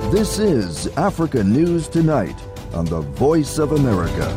This is Africa News Tonight on the Voice of America.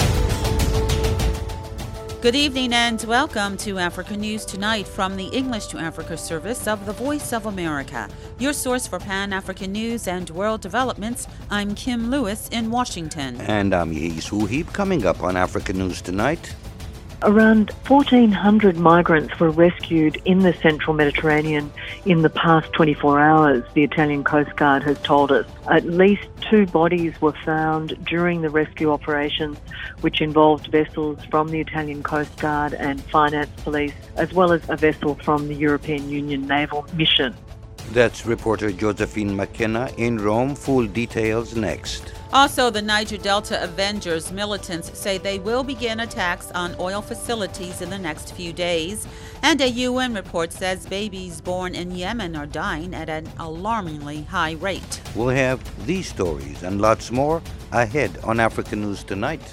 Good evening and welcome to Africa News Tonight from the English to Africa service of the Voice of America. Your source for Pan-African news and world developments. I'm Kim Lewis in Washington. And I'm Yehis Wuhib. Coming up on Africa News Tonight. Around 1,400 migrants were rescued in the central Mediterranean in the past 24 hours, the Italian Coast Guard has told us. At least 2 bodies were found during the rescue operations, which involved vessels from the Italian Coast Guard and Finance Police, as well as a vessel from the European Union Naval Mission. That's reporter Josephine McKenna in Rome. Full details next. Also, the Niger Delta Avengers militants say they will begin attacks on oil facilities in the next few days. And a UN report says babies born in Yemen are dying at an alarmingly high rate. We'll have these stories and lots more ahead on Africa News Tonight.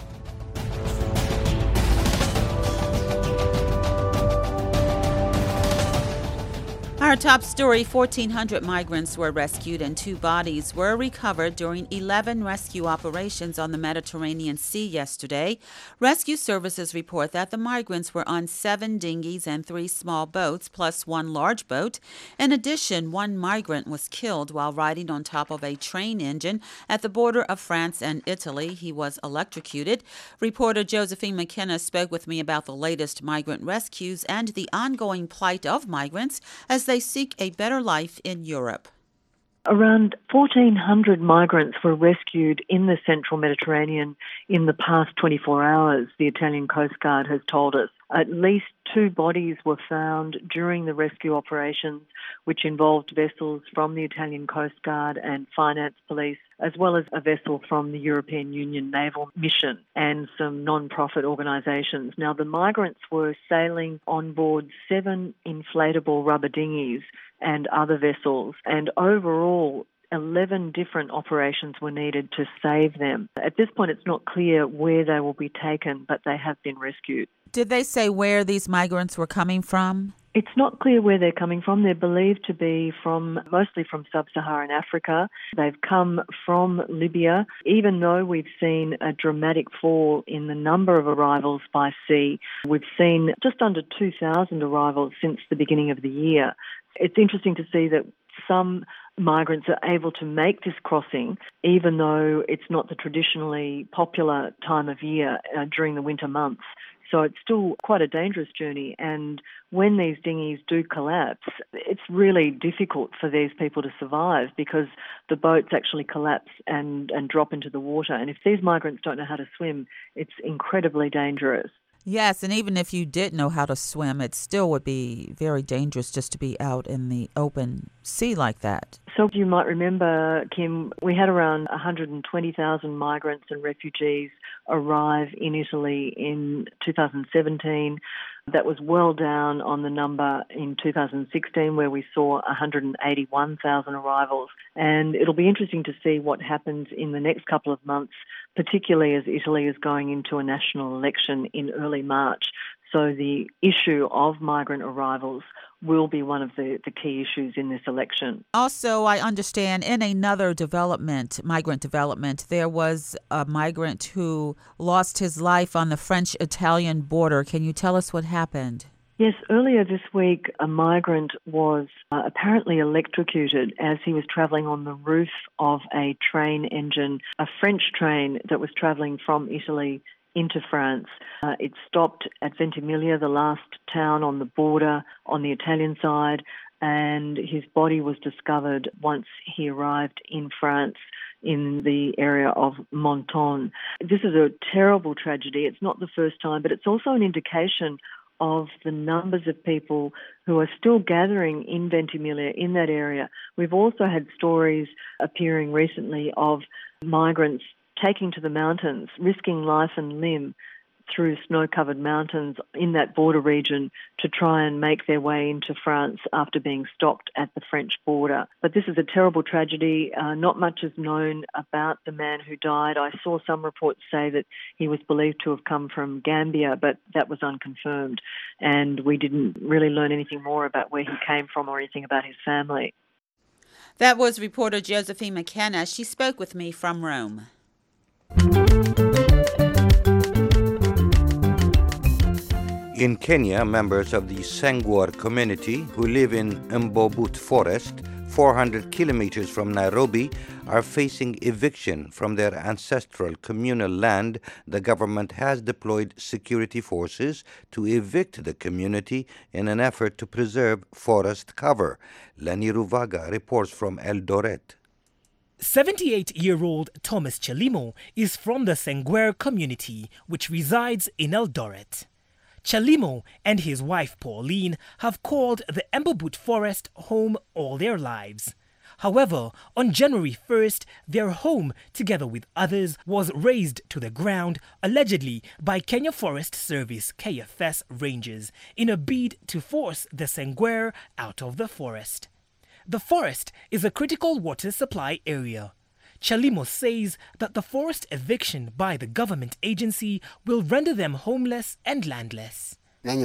Our top story, 1,400 migrants were rescued and 2 bodies were recovered during 11 rescue operations on the Mediterranean Sea yesterday. Rescue services report that the migrants were on 7 dinghies and 3 small boats, plus 1 large boat. In addition, 1 migrant was killed while riding on top of a train engine at the border of France and Italy. He was electrocuted. Reporter Josephine McKenna spoke with me about the latest migrant rescues and the ongoing plight of migrants as they seek a better life in Europe. Around 1,400 migrants were rescued in the central Mediterranean in the past 24 hours, the Italian Coast Guard has told us. At least 2 bodies were found during the rescue operations, which involved vessels from the Italian Coast Guard and Finance Police, as well as a vessel from the European Union Naval Mission and some non-profit organisations. Now, the migrants were sailing on board 7 inflatable rubber dinghies and other vessels, and overall 11 different operations were needed to save them. At this point, it's not clear where they will be taken, but they have been rescued. Did they say where these migrants were coming from? It's not clear where they're coming from. They're believed to be mostly from sub-Saharan Africa. They've come from Libya. Even though we've seen a dramatic fall in the number of arrivals by sea, we've seen just under 2,000 arrivals since the beginning of the year. It's interesting to see that some migrants are able to make this crossing, even though it's not the traditionally popular time of year during the winter months. So it's still quite a dangerous journey. And when these dinghies do collapse, it's really difficult for these people to survive because the boats actually collapse and drop into the water. And if these migrants don't know how to swim, it's incredibly dangerous. Yes, and even if you did know how to swim, it still would be very dangerous just to be out in the open sea like that. So you might remember, Kim, we had around 120,000 migrants and refugees arrive in Italy in 2017. That was well down on the number in 2016, where we saw 181,000 arrivals. And it'll be interesting to see what happens in the next couple of months, particularly as Italy is going into a national election in early March. So the issue of migrant arrivals will be one of the key issues in this election. Also, I understand in another migrant development, there was a migrant who lost his life on the French-Italian border. Can you tell us what happened? Yes, earlier this week, a migrant was apparently electrocuted as he was travelling on the roof of a train engine, a French train that was travelling from Italy into France. It stopped at Ventimiglia, the last town on the border on the Italian side, and his body was discovered once he arrived in France in the area of Menton. This is a terrible tragedy. It's not the first time, but it's also an indication of the numbers of people who are still gathering in Ventimiglia, in that area. We've also had stories appearing recently of migrants taking to the mountains, risking life and limb through snow-covered mountains in that border region to try and make their way into France after being stopped at the French border. But this is a terrible tragedy. Not much is known about the man who died. I saw some reports say that he was believed to have come from Gambia, but that was unconfirmed. And we didn't really learn anything more about where he came from or anything about his family. That was reporter Josephine McKenna. She spoke with me from Rome. In Kenya, members of the Sengwer community who live in Mbobut Forest, 400 kilometers from Nairobi, are facing eviction from their ancestral communal land. The government has deployed security forces to evict the community in an effort to preserve forest cover. Lenny Ruvaga reports from Eldoret. 78-year-old Thomas Chalimo is from the Sengwer community, which resides in Eldoret. Chalimo and his wife Pauline have called the Mbobut Forest home all their lives. However, on January 1st, their home, together with others, was razed to the ground, allegedly by Kenya Forest Service KFS rangers, in a bid to force the Sengwer out of the forest. The forest is a critical water supply area. Chalimo says that the forced eviction by the government agency will render them homeless and landless.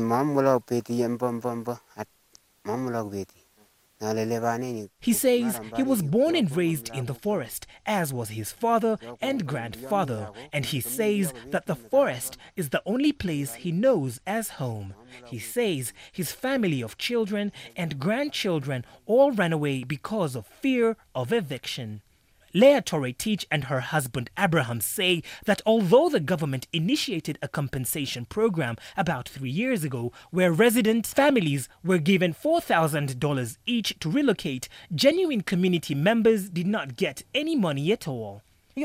He says he was born and raised in the forest, as was his father and grandfather, and he says that the forest is the only place he knows as home. He says his family of children and grandchildren all ran away because of fear of eviction. Leah Toretich and her husband Abraham say that although the government initiated a compensation program about 3 years ago where resident families were given $4,000 each to relocate, genuine community members did not get any money at all.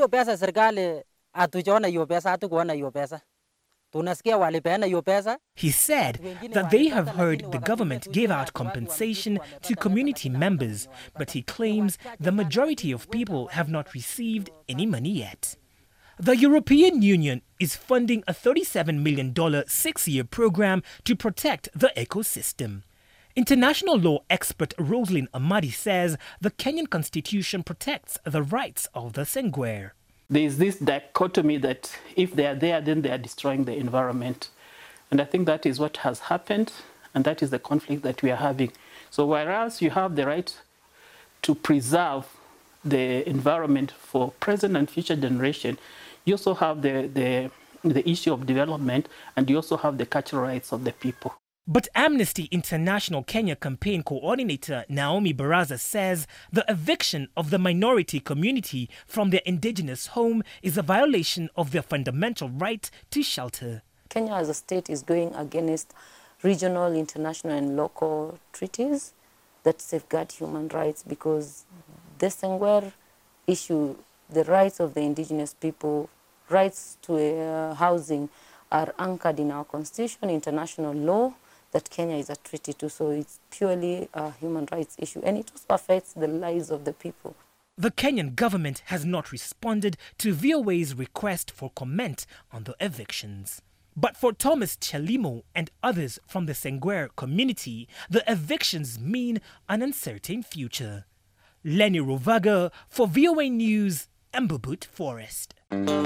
He said that they have heard the government give out compensation to community members, but he claims the majority of people have not received any money yet. The European Union is funding a $37 million 6-year program to protect the ecosystem. International law expert Rosalind Amadi says the Kenyan constitution protects the rights of the Sengwer. There is this dichotomy that if they are there, then they are destroying the environment. And I think that is what has happened, and that is the conflict that we are having. So whereas you have the right to preserve the environment for present and future generation, you also have the issue of development, and you also have the cultural rights of the people. But Amnesty International Kenya campaign coordinator Naomi Baraza says the eviction of the minority community from their indigenous home is a violation of their fundamental right to shelter. Kenya as a state is going against regional, international and local treaties that safeguard human rights, because the Sengwer issue, the rights of the indigenous people, rights to housing are anchored in our constitution, international law, that Kenya is a treaty to, so it's purely a human rights issue, and it also affects the lives of the people. The Kenyan government has not responded to VOA's request for comment on the evictions. But for Thomas Chalimo and others from the Sengwer community, the evictions mean an uncertain future. Lenny Ruvaga for VOA News, Mbobut Forest.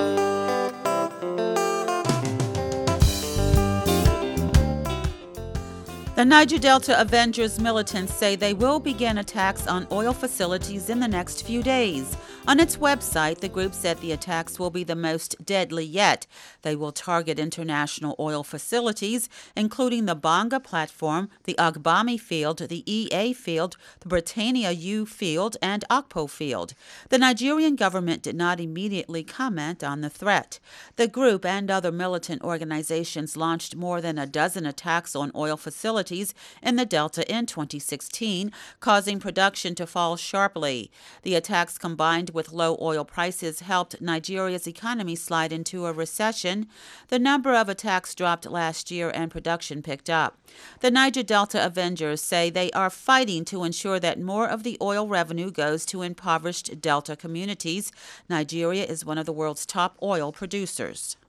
The Niger Delta Avengers militants say they will begin attacks on oil facilities in the next few days. On its website, the group said the attacks will be the most deadly yet. They will target international oil facilities, including the Bonga platform, the Agbami field, the EA field, the Britannia U field, and Akpo field. The Nigerian government did not immediately comment on the threat. The group and other militant organizations launched more than a dozen attacks on oil facilities in the Delta in 2016, causing production to fall sharply. The attacks, combined with low oil prices, helped Nigeria's economy slide into a recession. The number of attacks dropped last year and production picked up. The Niger Delta Avengers say they are fighting to ensure that more of the oil revenue goes to impoverished Delta communities. Nigeria is one of the world's top oil producers.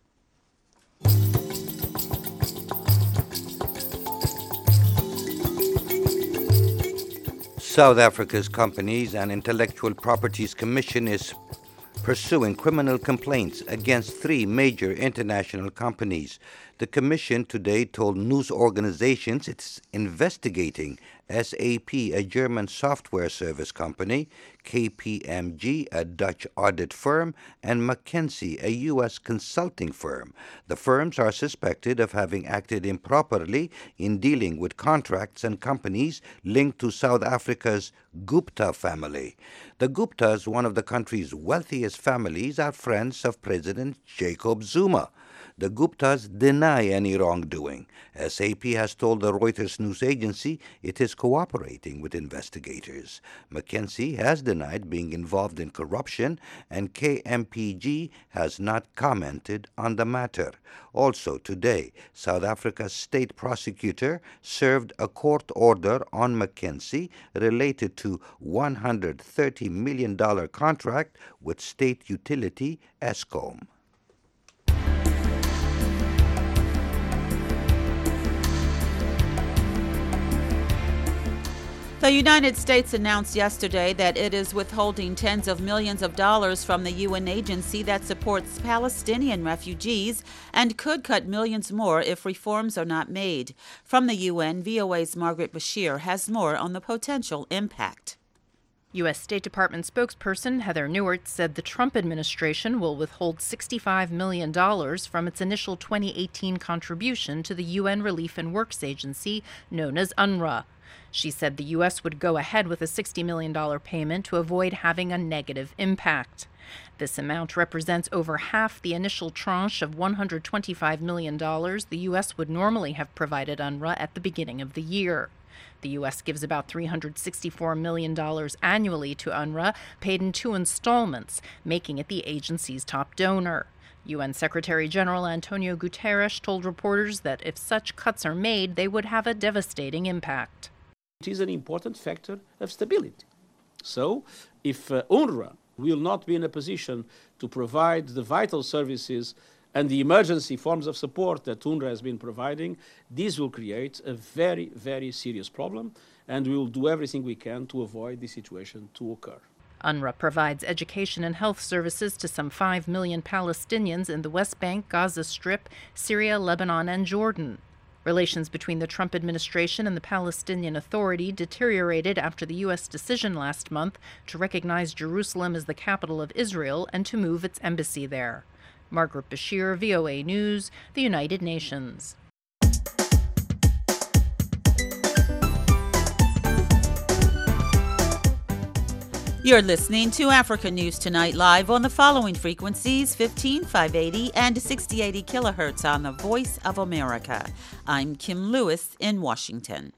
South Africa's Companies and Intellectual Properties Commission is pursuing criminal complaints against 3 major international companies. The Commission today told news organizations it's investigating SAP, a German software service company, KPMG, a Dutch audit firm, and McKinsey, a U.S. consulting firm. The firms are suspected of having acted improperly in dealing with contracts and companies linked to South Africa's Gupta family. The Guptas, one of the country's wealthiest families, are friends of President Jacob Zuma. The Guptas deny any wrongdoing. SAP has told the Reuters news agency it is cooperating with investigators. McKinsey has denied being involved in corruption, and KPMG has not commented on the matter. Also today, South Africa's state prosecutor served a court order on McKinsey related to $130 million contract with state utility Eskom. The United States announced yesterday that it is withholding tens of millions of dollars from the UN agency that supports Palestinian refugees and could cut millions more if reforms are not made. From the UN, VOA's Margaret Bashir has more on the potential impact. U.S. State Department spokesperson Heather Nauert said the Trump administration will withhold $65 million from its initial 2018 contribution to the UN Relief and Works Agency, known as UNRWA. She said the U.S. would go ahead with a $60 million payment to avoid having a negative impact. This amount represents over half the initial tranche of $125 million the U.S. would normally have provided UNRWA at the beginning of the year. The U.S. gives about $364 million annually to UNRWA, paid in 2 installments, making it the agency's top donor. UN Secretary General Antonio Guterres told reporters that if such cuts are made, they would have a devastating impact. It is an important factor of stability. So, if UNRWA will not be in a position to provide the vital services and the emergency forms of support that UNRWA has been providing, this will create a very, very serious problem, and we will do everything we can to avoid this situation to occur. UNRWA provides education and health services to some 5 million Palestinians in the West Bank, Gaza Strip, Syria, Lebanon, and Jordan. Relations between the Trump administration and the Palestinian Authority deteriorated after the U.S. decision last month to recognize Jerusalem as the capital of Israel and to move its embassy there. Margaret Bashir, VOA News, the United Nations. You're listening to Africa News Tonight live on the following frequencies: 15, 580, and 6080 kilohertz on the Voice of America. I'm Kim Lewis in Washington.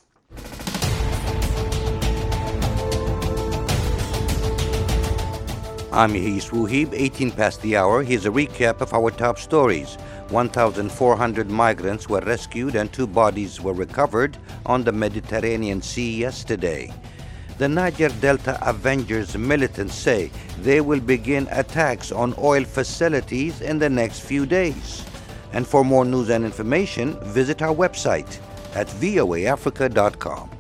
I'm Yehis Wuhib, 18 past the hour. Here's a recap of our top stories. 1,400 migrants were rescued and 2 bodies were recovered on the Mediterranean Sea yesterday. The Niger Delta Avengers militants say they will begin attacks on oil facilities in the next few days. And for more news and information, visit our website at voaafrica.com.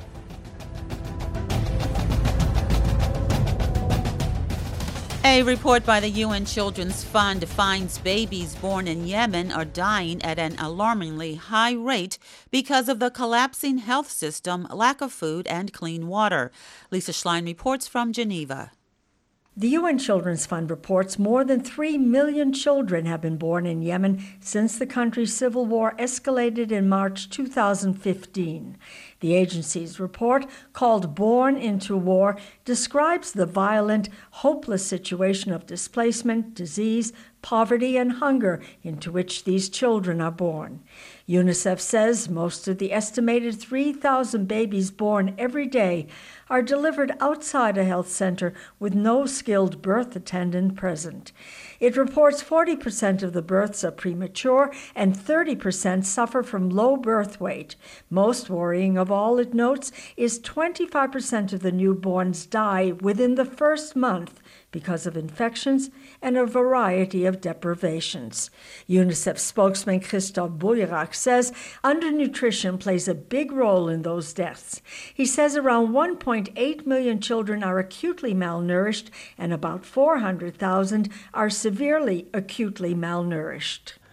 A report by the UN Children's Fund finds babies born in Yemen are dying at an alarmingly high rate because of the collapsing health system, lack of food, and clean water. Lisa Schlein reports from Geneva. The UN Children's Fund reports more than 3 million children have been born in Yemen since the country's civil war escalated in March 2015. The agency's report, called Born into War, describes the violent, hopeless situation of displacement, disease, poverty, and hunger into which these children are born. UNICEF says most of the estimated 3,000 babies born every day are delivered outside a health center with no skilled birth attendant present. It reports 40% of the births are premature and 30% suffer from low birth weight. Most worrying of all, it notes, is 25% of the newborns die within the first month because of infections and a variety of deprivations. UNICEF spokesman Christophe Bouillerac says undernutrition plays a big role in those deaths. He says around 1.8 million children are acutely malnourished and about 400,000 are severely acutely malnourished.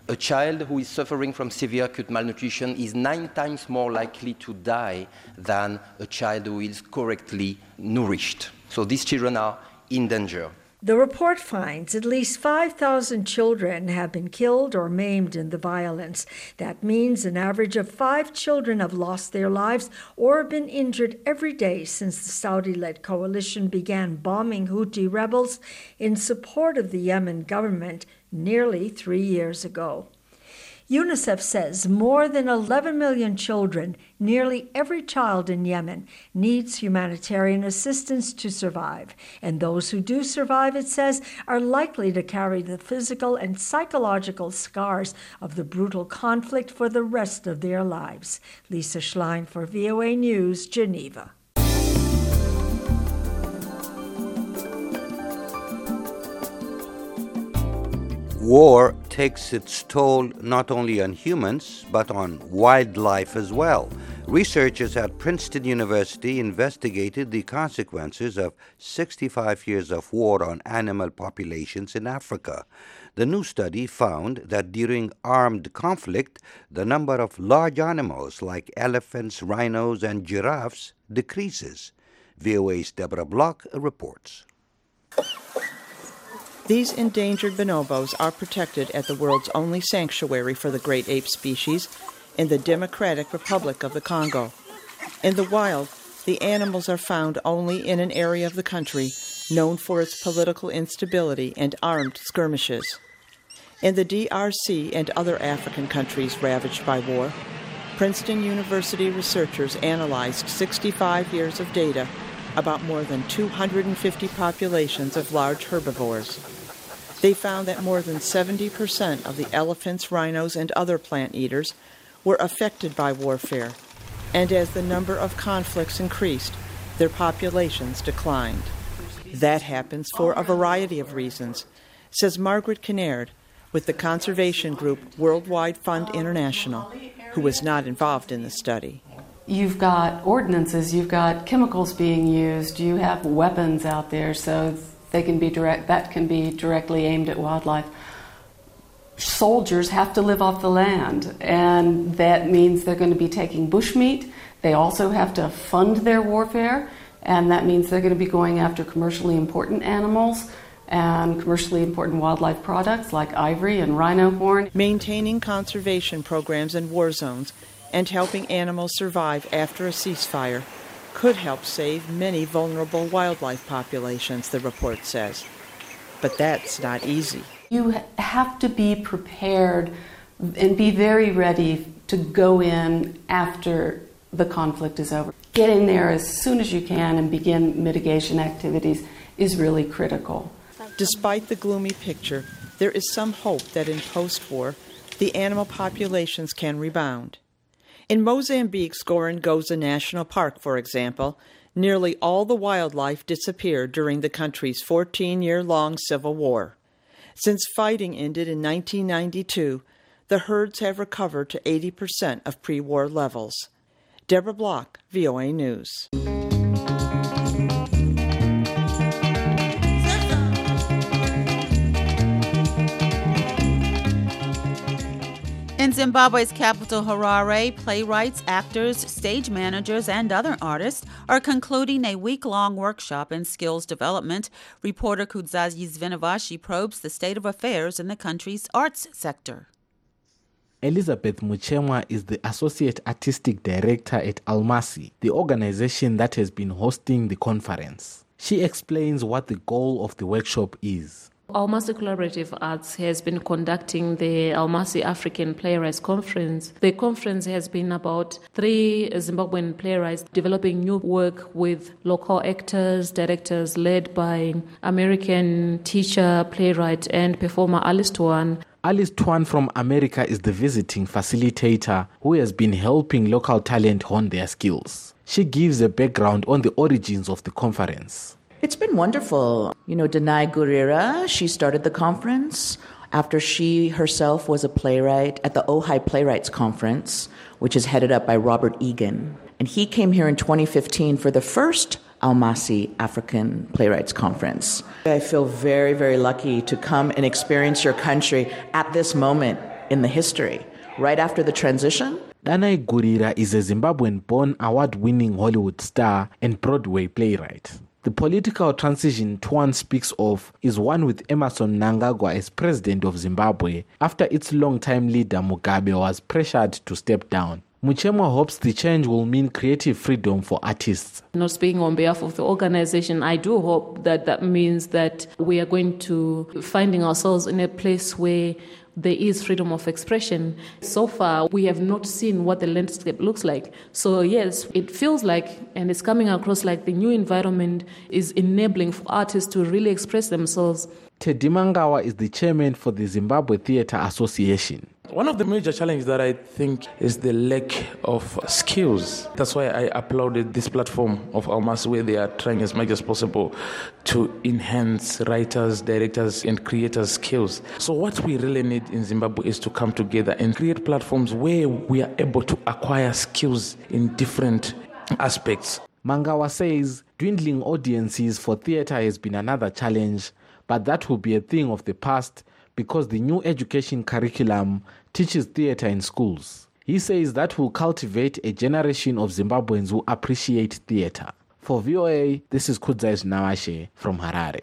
A child who is suffering from severe acute malnutrition is 9 times more likely to die than a child who is correctly nourished. So these children are in danger. The report finds at least 5,000 children have been killed or maimed in the violence. That means an average of 5 children have lost their lives or been injured every day since the Saudi-led coalition began bombing Houthi rebels in support of the Yemen government nearly 3 years ago. UNICEF says more than 11 million children, nearly every child in Yemen, needs humanitarian assistance to survive. And those who do survive, it says, are likely to carry the physical and psychological scars of the brutal conflict for the rest of their lives. Lisa Schlein for VOA News, Geneva. War takes its toll not only on humans, but on wildlife as well. Researchers at Princeton University investigated the consequences of 65 years of war on animal populations in Africa. The new study found that during armed conflict, the number of large animals like elephants, rhinos, and giraffes decreases. VOA's Deborah Block reports. These endangered bonobos are protected at the world's only sanctuary for the great ape species in the Democratic Republic of the Congo. In the wild, the animals are found only in an area of the country known for its political instability and armed skirmishes. In the DRC and other African countries ravaged by war, Princeton University researchers analyzed 65 years of data about more than 250 populations of large herbivores. They found that more than 70% of the elephants, rhinos, and other plant eaters were affected by warfare, and as the number of conflicts increased, their populations declined. That happens for a variety of reasons, says Margaret Kinnaird with the conservation group Worldwide Fund International, who was not involved in the study. You've got ordinances, you've got chemicals being used, you have weapons out there, so that can be directly aimed at wildlife. Soldiers have to live off the land, and that means they're going to be taking bushmeat. They also have to fund their warfare, and that means they're going to be going after commercially important animals and commercially important wildlife products like ivory and rhino horn. Maintaining conservation programs in war zones and helping animals survive after a ceasefire could help save many vulnerable wildlife populations, the report says. But that's not easy. You have to be prepared and be very ready to go in after the conflict is over. Get in there as soon as you can and begin mitigation activities is really critical. Despite the gloomy picture, there is some hope that in post-war, the animal populations can rebound. In Mozambique's Gorongosa National Park, for example, nearly all the wildlife disappeared during the country's 14-year-long civil war. Since fighting ended in 1992, the herds have recovered to 80% of pre-war levels. Deborah Block, VOA News. In Zimbabwe's capital, Harare, playwrights, actors, stage managers, and other artists are concluding a week-long workshop in skills development. Reporter Kudzazi Svinavashi probes the state of affairs in the country's arts sector. Elizabeth Muchemwa is the Associate Artistic Director at Almasi, the organization that has been hosting the conference. She explains what the goal of the workshop is. Almasi Collaborative Arts has been conducting the Almasi African Playwrights Conference. The conference has been about 3 Zimbabwean playwrights developing new work with local actors, directors, led by American teacher, playwright, and performer Alice Tuan. Alice Tuan from America is the visiting facilitator who has been helping local talent hone their skills. She gives a background on the origins of the conference. It's been wonderful. Danai Gurira, she started the conference after she herself was a playwright at the Ojai Playwrights Conference, which is headed up by Robert Egan. And he came here in 2015 for the first Almasi African Playwrights Conference. I feel very, very lucky to come and experience your country at this moment in the history. Right after the transition, Danai Gurira is a Zimbabwean-born award-winning Hollywood star and Broadway playwright. The political transition Tuan speaks of is one with Emmerson Mnangagwa as president of Zimbabwe after its longtime leader Mugabe was pressured to step down. Muchemwa hopes the change will mean creative freedom for artists. Not speaking on behalf of the organization, I do hope that that means that we are going to finding ourselves in a place where there is freedom of expression. So far, we have not seen what the landscape looks like. So yes, it feels like, and it's coming across like the new environment is enabling for artists to really express themselves. Teddy Mangawa is the chairman for the Zimbabwe Theatre Association. One of the major challenges that I think is the lack of skills. That's why I applauded this platform of Almasi, where they are trying as much as possible to enhance writers, directors, and creators' skills. So what we really need in Zimbabwe is to come together and create platforms where we are able to acquire skills in different aspects. Mangawa says dwindling audiences for theatre has been another challenge, but that will be a thing of the past because the new education curriculum teaches theatre in schools. He says that will cultivate a generation of Zimbabweans who appreciate theatre. For VOA, this is Kudzais Nawashe from Harare.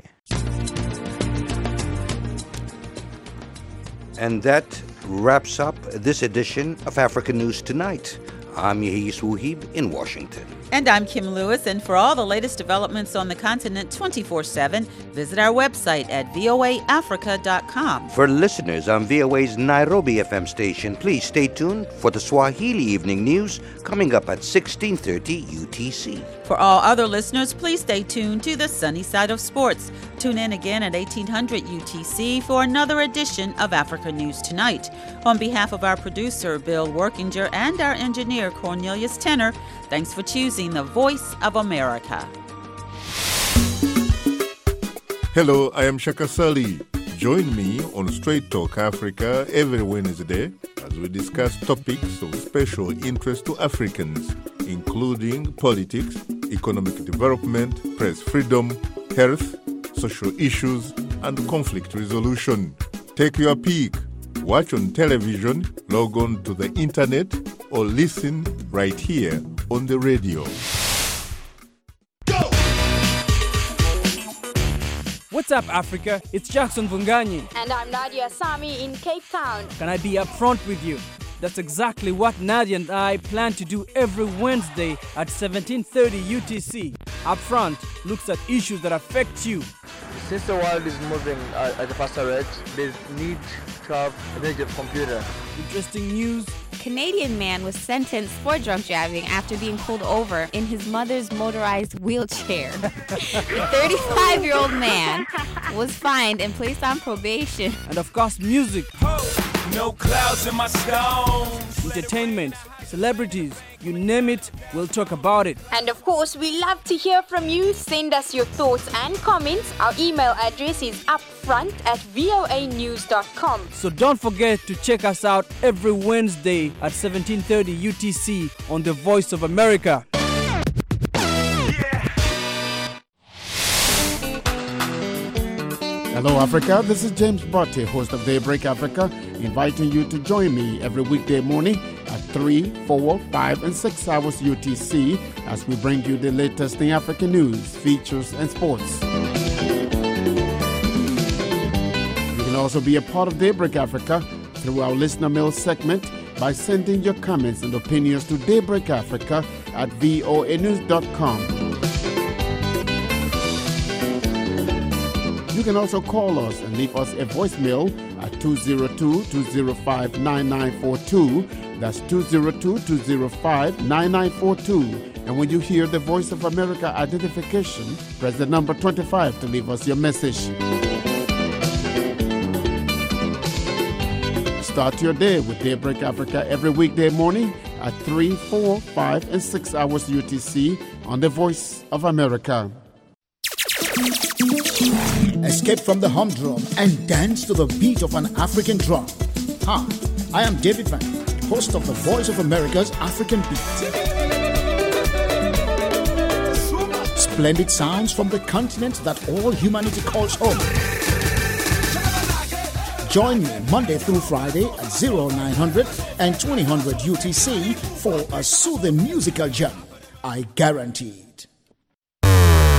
And that wraps up this edition of Africa News Tonight. I'm Yehis Wuhib in Washington. And I'm Kim Lewis, and for all the latest developments on the continent 24/7, visit our website at voaafrica.com. For listeners on VOA's Nairobi FM station, please stay tuned for the Swahili Evening News coming up at 16:30 UTC. For all other listeners, please stay tuned to the Sunny Side of Sports. Tune in again at 1800 UTC for another edition of Africa News Tonight. On behalf of our producer, Bill Workinger, and our engineer, Cornelius Tenner, thanks for choosing the Voice of America. Hello, I am Shaka Sali. Join me on Straight Talk Africa every Wednesday as we discuss topics of special interest to Africans, including politics, economic development, press freedom, health, social issues, and conflict resolution. Take your pick. Watch on television, log on to the internet, or listen right here on the radio. What's up, Africa? It's Jackson Vunganyi. And I'm Nadia Sami in Cape Town. Can I be upfront with you? That's exactly what Nadia and I plan to do every Wednesday at 17:30 UTC. Upfront looks at issues that affect you. Since the world is moving at a faster rate, there's need to have a native computer. Interesting news. Canadian man was sentenced for drunk driving after being pulled over in his mother's motorized wheelchair. The 35-year-old man was fined and placed on probation. And of course, music. No clouds in my stones. Entertainment, celebrities, you name it, we'll talk about it. And of course, we love to hear from you. Send us your thoughts and comments. Our email address is upfront@voanews.com. So don't forget to check us out every Wednesday at 17:30 UTC on The Voice of America. Hello, Africa. This is James Botte, host of Daybreak Africa, inviting you to join me every weekday morning at 3, 4, 5, and 6 hours UTC as we bring you the latest in African news, features, and sports. You can also be a part of Daybreak Africa through our listener mail segment by sending your comments and opinions to daybreakafrica@voanews.com. You can also call us and leave us a voicemail at 202-205-9942. That's 202-205-9942. And when you hear the Voice of America identification, press the number 25 to leave us your message. Start your day with Daybreak Africa every weekday morning at 3, 4, 5, and 6 hours UTC on the Voice of America. Escape from the humdrum and dance to the beat of an African drum. Hi, I am David Van, host of the Voice of America's African Beat. Splendid sounds from the continent that all humanity calls home. Join me Monday through Friday at 0900 and 2000 UTC for a soothing musical jam. I guarantee.